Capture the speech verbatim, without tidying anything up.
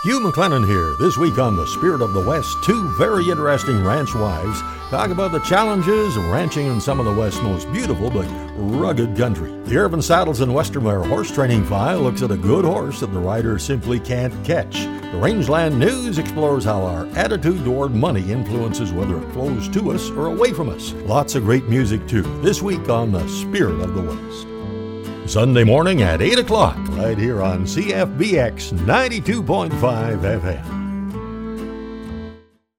Hugh McLennan here. This week on The Spirit of the West, two very interesting ranch wives talk about the challenges of ranching in some of the West's most beautiful but rugged country. The Irvin Saddles and Westermeyer Horse Training File looks at a good horse that the rider simply can't catch. The Rangeland News explores how our attitude toward money influences whether it flows to us or away from us. Lots of great music too, this week on The Spirit of the West. Sunday morning at eight o'clock, right here on C F B X ninety-two point five F M.